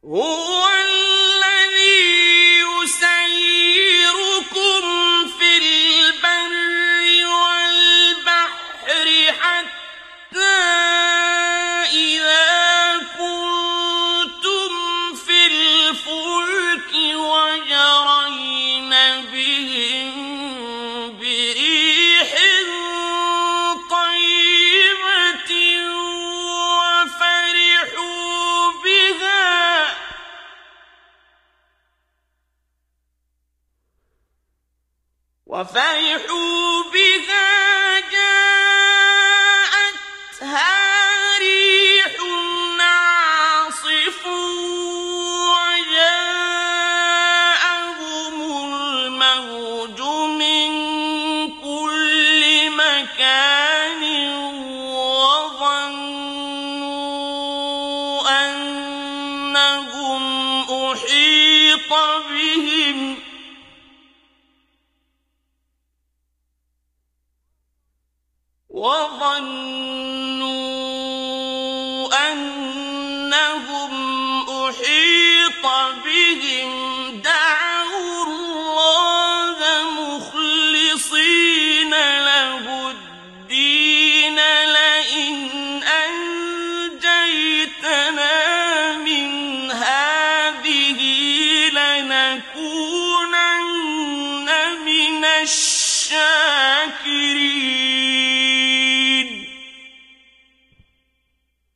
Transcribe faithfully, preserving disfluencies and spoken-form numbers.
هو الذي يسيركم في البر والبحر حتى إذا كنتم في الفلك وجرين بهم بريح طيبة وفرحوا بها وفرحوا بها جاءتها ريح عاصف وجاءهم الموج من كل مكان وظنوا أنهم أحيط بهم وظنوا أنهم أحيط بهم